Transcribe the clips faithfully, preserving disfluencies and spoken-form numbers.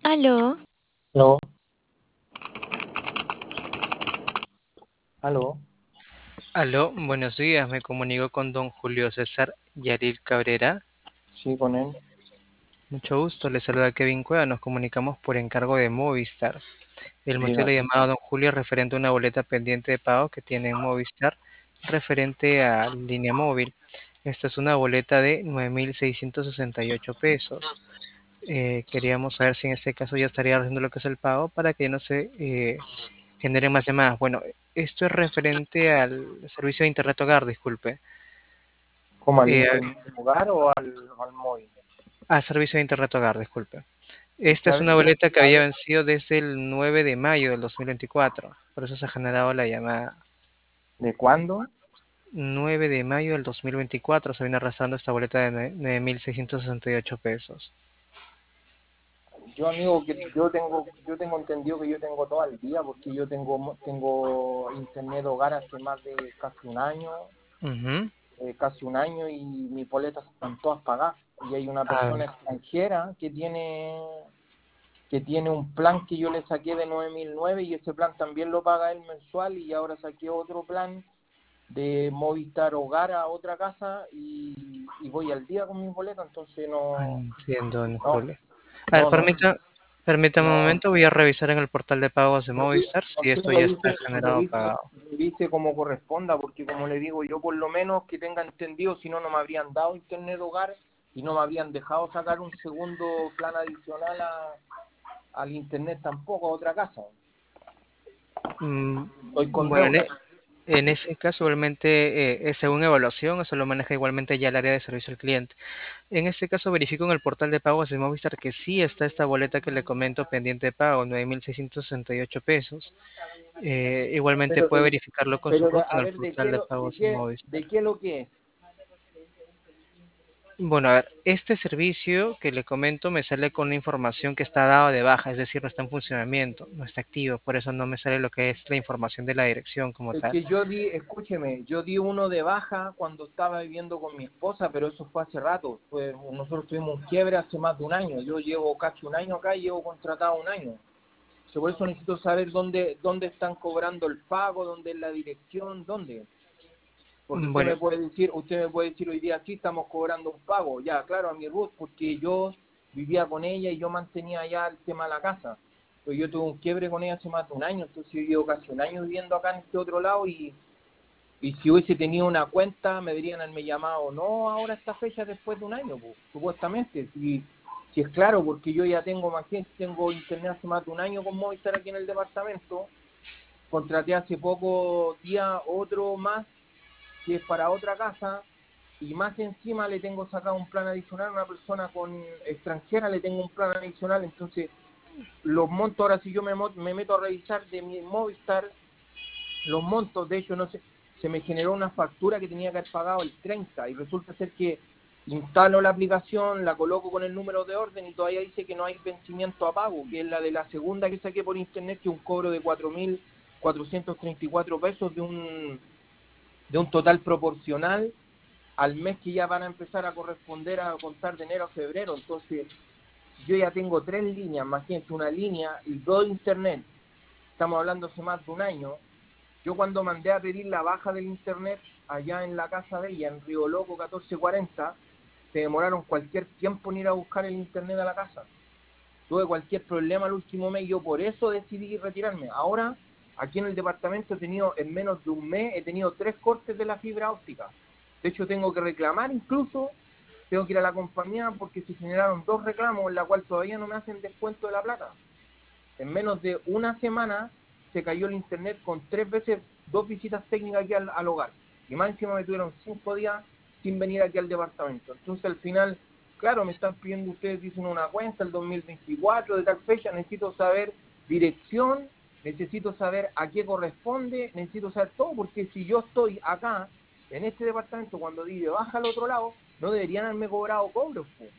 Aló, Aló, aló, aló, buenos días, me comunico con don Julio César Yaril Cabrera. sí, con él, Mucho gusto, le saluda Kevin Cueva, nos comunicamos por encargo de Movistar. El motivo diga, de la llamada, don Julio, es referente a una boleta pendiente de pago que tiene en Movistar referente a línea móvil. Esta es una boleta de nueve mil seiscientos sesenta y ocho pesos. Eh, queríamos saber si en este caso ya estaría haciendo lo que es el pago para que no se eh, generen más llamadas. Bueno, esto es referente al servicio de Internet Hogar, disculpe. ¿cómo al Eh, internet hogar o al, al móvil? al servicio de Internet Hogar, disculpe. Es Esta que a es una veces, boleta que a había ve- vencido desde el nueve de mayo del dos mil veinticuatro. Por eso se ha generado la llamada. ¿de cuándo? nueve de mayo del dos mil veinticuatro se viene arrastrando esta boleta de nueve mil seiscientos sesenta y ocho pesos. Yo, amigo, que yo tengo, yo tengo entendido que yo tengo todo el día, porque yo tengo, mo- tengo internet hogar hace más de casi un año, Ujú. eh, casi un año y mis boletas están todas pagadas. Y hay una Ah, persona extranjera que tiene, que tiene un plan que yo le saqué de nueve mil nueve y ese plan también lo paga él mensual y ahora saqué otro plan de Movistar Hogar a otra casa y, y voy al día con mis boletas, entonces no, entiendo, don no, Julio. A ver, no, no, permita, permítame un no. momento, voy a revisar en el portal de pagos de Revi- Movistar No si sé, esto ya está revise, generado revise, pagado. revise como corresponda, porque como le digo, yo por lo menos que tenga entendido, si no, no me habrían dado internet hogar y no me habrían dejado sacar un segundo plan adicional a- al internet tampoco a otra casa. Mm, Estoy con bueno, en, deuda. e- en ese caso, igualmente, eh, es según evaluación, eso lo maneja igualmente ya el área de servicio al cliente. En este caso, verifico en el portal de pagos de Movistar que sí está esta boleta que le comento pendiente de pago, nueve mil seiscientos sesenta y ocho pesos. Eh, igualmente Pero puede de, verificarlo con su pero de- RUT en a el ver, ¿de portal qué, de lo, de pagos de qué, Movistar. de qué lo que es? Bueno, a ver, este servicio que le comento me sale con una información que está dado de baja, es decir, no está en funcionamiento, no está activo, por eso no me sale lo que es la información de la dirección como Es tal. que yo di, escúcheme, yo di uno de baja cuando estaba viviendo con mi esposa, pero eso fue hace rato. Fue, nosotros tuvimos un quiebre hace más de un año. Yo llevo casi un año acá y llevo contratado un año. So, por eso necesito saber dónde, dónde están cobrando el pago, dónde es la dirección, dónde. Porque Mm, usted Bueno, me puede decir, usted me puede decir hoy día sí estamos cobrando un pago. Ya, claro, a mi Ruth, porque yo vivía con ella y yo mantenía ya el tema de la casa. Pero yo tuve un quiebre con ella hace más de un año, entonces yo llevo casi un año viviendo acá en este otro lado y y si hubiese tenido una cuenta, me deberían haberme llamado, no ahora esta fecha después de un año, pues, supuestamente. Si, si es claro, porque yo ya tengo, imagínate, tengo internet hace más de un año con Movistar aquí en el departamento. Contraté hace poco día otro más, que es para otra casa, y más encima le tengo sacado un plan adicional a una persona con extranjera, le tengo un plan adicional, entonces los montos, ahora si yo me, me meto a revisar de mi Movistar, los montos, de hecho, no sé, se me generó una factura que tenía que haber pagado el treinta y resulta ser que instalo la aplicación, la coloco con el número de orden y todavía dice que no hay vencimiento a pago, que es la de la segunda que saqué por internet, que es un cobro de cuatro mil cuatrocientos treinta y cuatro pesos de un, de un total proporcional al mes que ya van a empezar a corresponder a contar de enero a febrero. Entonces, si yo ya tengo tres líneas, imagínate una línea y dos internet, estamos hablando hace más de un año, yo cuando mandé a pedir la baja del internet allá en la casa de ella, en Río Loco catorce cuarenta, se demoraron cualquier tiempo en ir a buscar el internet a la casa. Tuve cualquier problema el último mes, yo por eso decidí retirarme. Ahora, aquí en el departamento he tenido, en menos de un mes, he tenido tres cortes de la fibra óptica. De hecho, tengo que reclamar incluso, tengo que ir a la compañía porque se generaron dos reclamos en la cual todavía no me hacen descuento de la plata. En menos de una semana se cayó el internet con tres veces, dos visitas técnicas aquí al, al hogar. Y más encima me tuvieron cinco días sin venir aquí al departamento. Entonces al final, claro, me están pidiendo ustedes, dicen una cuenta el dos mil veinticuatro de tal fecha, necesito saber dirección, necesito saber a qué corresponde, necesito saber todo, porque si yo estoy acá, en este departamento, cuando di de baja al otro lado, no deberían haberme cobrado cobros. Po.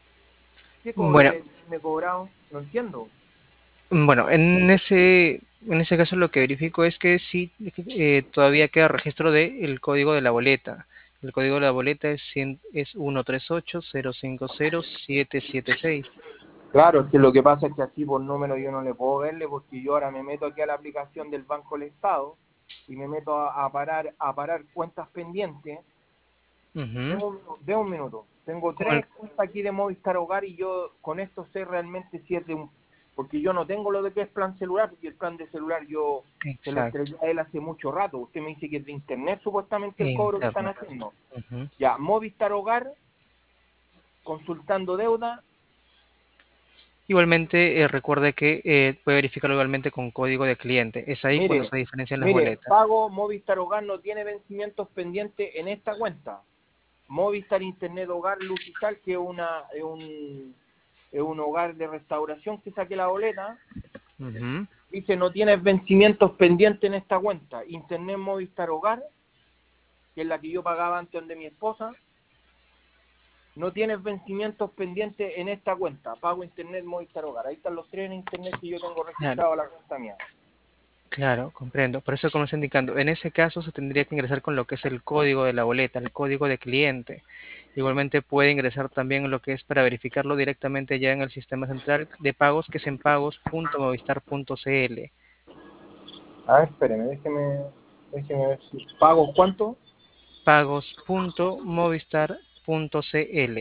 ¿Qué cobro bueno, deberían haberme cobrado? No entiendo. bueno, en ese, en ese caso lo que verifico es que sí, eh, todavía queda registro del código de la boleta. El código de la boleta es, cien es uno tres ocho cero cinco cero siete siete seis. Claro, es que lo que pasa es que así por número yo no le puedo verle porque yo ahora me meto aquí a la aplicación del Banco del Estado y me meto a, a parar a parar cuentas pendientes. Ujú. Deme un, de un minuto. Tengo Con el- tres cuentas aquí de Movistar Hogar y yo con esto sé realmente si es de un... Porque yo no tengo lo de que es plan celular, porque el plan de celular yo se lo exacto, entregué a él hace mucho rato. Usted me dice que es de internet supuestamente el cobro que están internet. haciendo. Ujú. Ya, Movistar Hogar, consultando deuda. Igualmente, eh, recuerde que eh, puede verificarlo igualmente con código de cliente. Es ahí cuando Mire, se diferencian las mire, boletas. pago Movistar Hogar no tiene vencimientos pendientes en esta cuenta. Movistar Internet Hogar Luz y Sal, que es, una, es, un, es un hogar de restauración que saqué la boleta, Ujú. dice no tienes vencimientos pendientes en esta cuenta. Internet Movistar Hogar, que es la que yo pagaba antes de mi esposa, no tienes vencimientos pendientes en esta cuenta. Pago Internet Movistar Hogar. Ahí están los tres en Internet que yo tengo Claro, registrado a la cuenta mía. claro, comprendo. Por eso, como está indicando, en ese caso se tendría que ingresar con lo que es el código de la boleta, el código de cliente. Igualmente puede ingresar también lo que es para verificarlo directamente ya en el sistema central de pagos, que es en pagos punto movistar punto c l. A ver, espéreme, déjeme, déjeme ver si... ¿Pago cuánto? pagos punto movistar punto c l.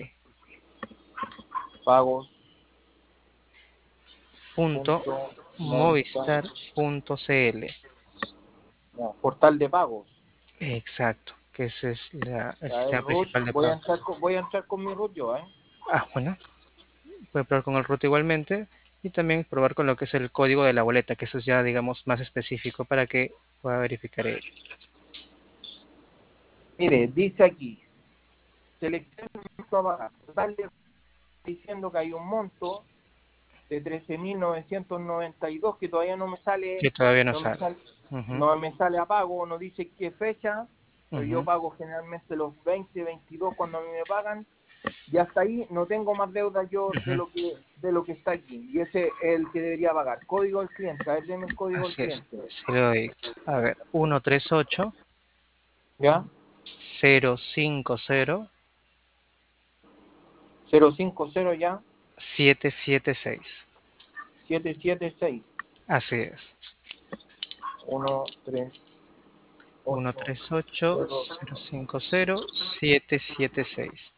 Pagos punto punto Movistar. movistar punto c l. Ya, portal de pagos. Exacto, que ese es la- el A ver, sistema root, principal de voy a pago. entrar con, voy a entrar con mi root yo, ¿eh? Ah, bueno, puede probar con el root igualmente y también probar con lo que es el código de la boleta, que eso es ya, digamos, más específico para que pueda verificar ello. Mire, dice aquí, selecciona el monto a pagar. Darle diciendo que hay un monto de trece mil novecientos noventa y dos que todavía no me sale, Que todavía no no me sale. sale, Ujú, no me sale a pago, no dice qué fecha, pero yo ujú. pago generalmente los veinte, veintidós cuando a mí me pagan, y hasta ahí no tengo más deuda yo de Ujú. lo que de lo que está aquí, y ese es el que debería pagar. Código del cliente, a ver, deme el código del Así es. cliente. Se lo dicto. A ver, uno tres ocho ¿Ya? cero cinco cero cero cinco cero ya, siete siete seis. siete siete seis, Así es. uno tres uno ocho tres ocho cero. cero cinco cero siete siete seis.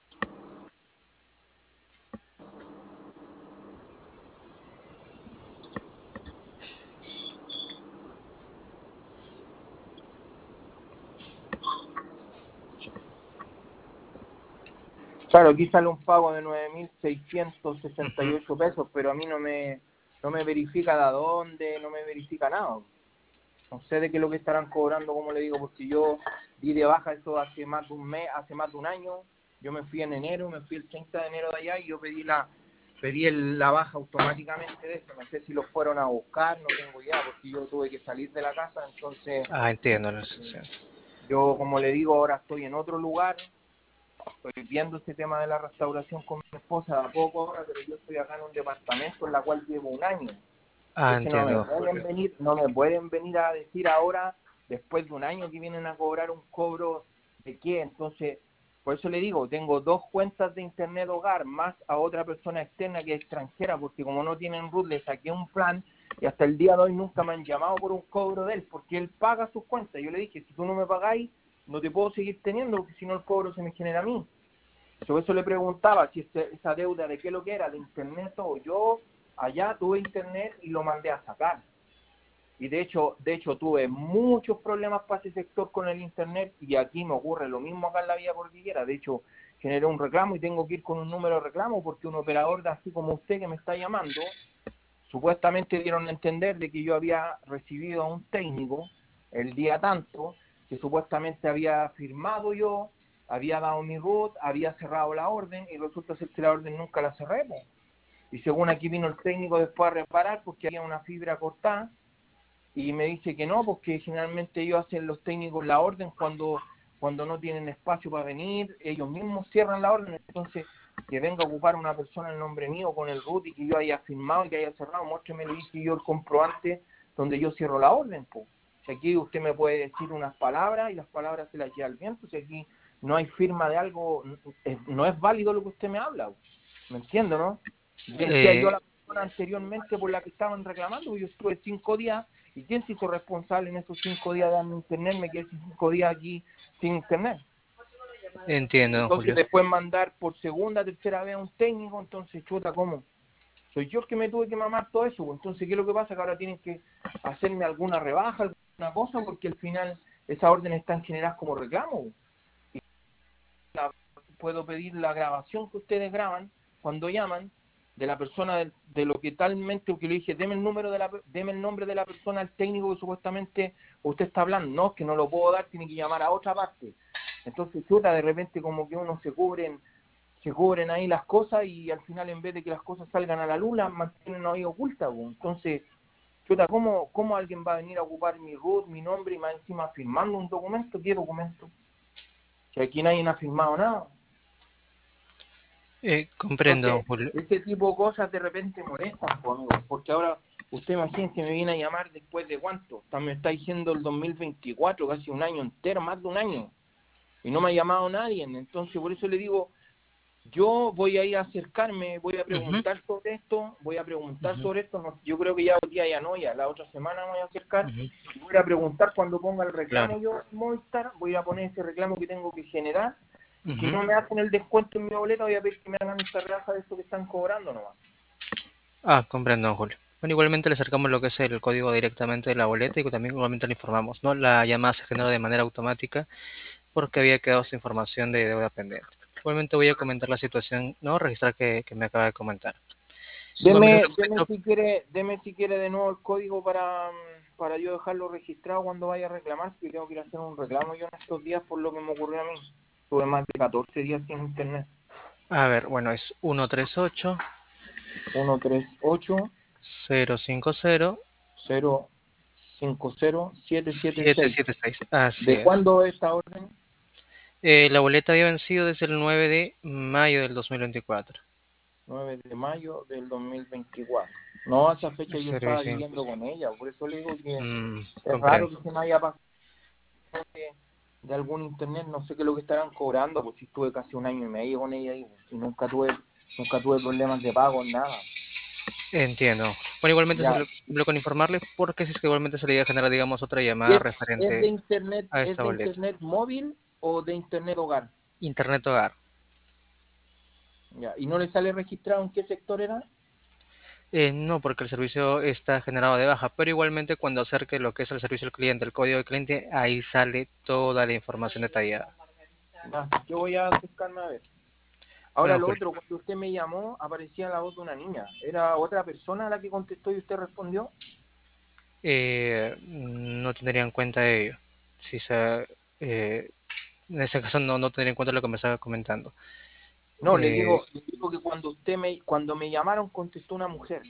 Claro, aquí sale un pago de nueve mil seiscientos sesenta y Ujú. ocho pesos, pero a mí no me, no me verifica de dónde, no me verifica nada. No sé de qué es lo que estarán cobrando, como le digo, porque yo di de baja eso hace más de un mes, hace más de un año. Yo me fui en enero, me fui el treinta de enero de allá y yo pedí la pedí el- la baja automáticamente de eso. No sé si lo fueron a buscar, no tengo idea, porque yo tuve que salir de la casa. Entonces, Ah, entiendo la situación. yo, como le digo, ahora estoy en otro lugar. Estoy viendo este tema de la restauración con mi esposa de a poco ahora, pero yo estoy acá en un departamento en la cual llevo un año. Ah, Entonces no me entiendo, pueden Julio. venir, no me pueden venir a decir ahora, después de un año que vienen a cobrar un cobro de qué. Entonces, por eso le digo, tengo dos cuentas de internet hogar más a otra persona externa que es extranjera, porque como no tienen root, le saqué un plan y hasta el día de hoy nunca me han llamado por un cobro de él, porque él paga sus cuentas. Yo le dije, si tú no me pagáis, no te puedo seguir teniendo, porque si no el cobro se me genera a mí. Por eso le preguntaba si ese, esa deuda de qué lo que era, de internet o yo allá tuve internet y lo mandé a sacar. Y de hecho, de hecho tuve muchos problemas para ese sector con el internet y aquí me ocurre lo mismo acá en la Vía Cordillera. De hecho, generé un reclamo y tengo que ir con un número de reclamo porque un operador de así como usted que me está llamando, supuestamente dieron a entender de que yo había recibido a un técnico el día tanto, que supuestamente había firmado yo, había dado mi root, había cerrado la orden y resulta ser que la orden nunca la cerré. Po. Y según aquí vino el técnico después a reparar porque había una fibra cortada y me dice que no, porque generalmente ellos hacen los técnicos la orden cuando, cuando no tienen espacio para venir, ellos mismos cierran la orden, entonces que venga a ocupar una persona el nombre mío con el root y que yo haya firmado y que haya cerrado, muéstrame, le dije yo el comprobante donde yo cierro la orden, pues. Si aquí usted me puede decir unas palabras y las palabras se las lleva al viento, si aquí no hay firma de algo, no es válido lo que usted me habla, ¿me entiende, no? Decía yo Eh, la persona anteriormente por la que estaban reclamando. Yo estuve cinco días y ¿quién se hizo responsable en esos cinco días de darme internet? Me quedé cinco días aquí sin internet. Entiendo, don Entonces Julio. después mandar por segunda, tercera vez a un técnico, entonces chuta, ¿cómo? Soy yo el que me tuve que mamar todo eso. Entonces, ¿qué es lo que pasa? Que ahora tienen que hacerme alguna rebaja, alguna cosa, porque al final esas órdenes están generadas como reclamo. Y la, puedo pedir la grabación que ustedes graban cuando llaman de la persona de, de lo que talmente, que le dije, deme el número de la, deme el nombre de la persona, el técnico que supuestamente usted está hablando. No, es que no lo puedo dar, tiene que llamar a otra parte. Entonces, chuta, de repente como que uno se cubren se cubren ahí las cosas y al final en vez de que las cosas salgan a la luz, las mantienen ahí ocultas. Pues. Entonces, chuta, ¿cómo, ¿cómo alguien va a venir a ocupar mi root, mi nombre y más encima firmando un documento? ¿Qué documento? Si aquí nadie ha firmado nada. Eh, comprendo, don Entonces, Julio. ese tipo de cosas de repente molestan, pues, amigo, porque ahora usted imagínese, me viene a llamar después de cuánto, me está diciendo el dos mil veinticuatro, casi un año entero, más de un año, y no me ha llamado nadie. Entonces, por eso le digo, yo voy a ir a acercarme, voy a Ujú, preguntar sobre esto, voy a preguntar ujú, sobre esto, no, yo creo que ya hoy día ya no, ya la otra semana me voy a acercar, ujú, voy a preguntar cuando ponga el claro. reclamo yo en Movistar, voy a poner ese reclamo que tengo que generar, y si Ujú. no me hacen el descuento en mi boleta, voy a pedir que me hagan esta rebaja de esto que están cobrando nomás. Ah, comprendo, don Julio. Bueno, igualmente le acercamos lo que es el código directamente de la boleta y que también igualmente le informamos, ¿no? La llamada se genera de manera automática porque había quedado esa información de deuda pendiente. Igualmente voy a comentar la situación, ¿no? Registrar que, que me acaba de comentar. Igualmente Deme, deme respecto, si quiere, deme si quiere de nuevo el código para, para yo dejarlo registrado cuando vaya a reclamar, porque tengo que ir a hacer un reclamo yo en estos días por lo que me ocurrió a mí. Tuve más de catorce días sin internet. a ver, bueno, es uno tres ocho uno tres ocho cero cinco cero cero cinco cero siete siete siete seis. siete seis. Así ¿De es. cuándo esta orden? Eh, la boleta había vencido desde el nueve de mayo del dos mil veinticuatro. nueve de mayo del dos mil veinticuatro. No, a esa fecha yo Sería estaba así. viviendo con ella, por eso le digo que Mm, es raro comprendo. que se me haya pasado de, de algún internet, no sé qué es lo que estarán cobrando, pues si estuve casi un año y medio con ella y, y nunca tuve nunca tuve problemas de pago, nada. Entiendo. Bueno, igualmente se Ya. lo cumplo con informarle porque si es que igualmente se le iba a generar, digamos, otra llamada ¿Es, es de referente internet, a es esta de boleta. internet móvil o de internet hogar? Internet hogar. Ya. ¿Y no le sale registrado en qué sector era? Eh, no, porque el servicio está generado de baja, pero igualmente cuando acerque lo que es el servicio al cliente, el código del cliente, ahí sale toda la información detallada. Ya. Yo voy a buscarme a ver. Ahora Bueno, lo Julio, otro, cuando usted me llamó, aparecía la voz de una niña. ¿Era otra persona la que contestó y usted respondió? eh, no tendría en cuenta ello. Si se, eh, en ese caso no, no tendría en cuenta lo que me estaba comentando. No, le Eh, digo, le digo que cuando usted me, cuando me llamaron contestó una mujer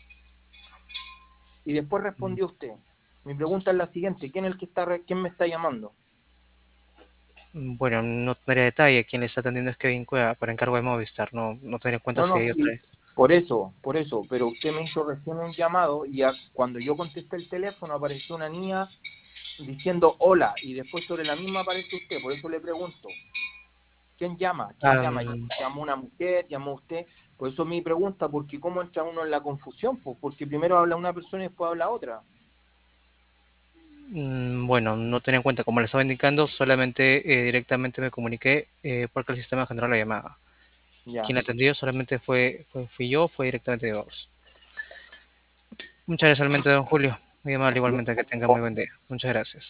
y después respondió usted. Mi pregunta es la siguiente, ¿quién es el que está, re- quién me está llamando? bueno, no tendría detalle. Quien le está atendiendo es Kevin Cueva por encargo de Movistar. No, no tendría en cuenta No, si no, hay otra. sí, por eso, por eso, pero usted me hizo recién un llamado y a- cuando yo contesté el teléfono apareció una niña diciendo hola y después sobre la misma aparece usted, por eso le pregunto, ¿quién llama? ¿Quién llama? Am, ¿Llamó una mujer? ¿Llamó usted? Por eso mi pregunta, porque ¿cómo entra uno en la confusión? Pues porque primero habla una persona y después habla otra. mm, bueno, no tenía en cuenta, como le estaba indicando, solamente eh, directamente me comuniqué eh, porque el sistema generó la llamada. Quien Ya. la atendió solamente fue, fue fui yo, fue directamente de vos. Muchas gracias, realmente, don Julio. Muy amable igualmente, que tenga muy buen día. Muchas gracias.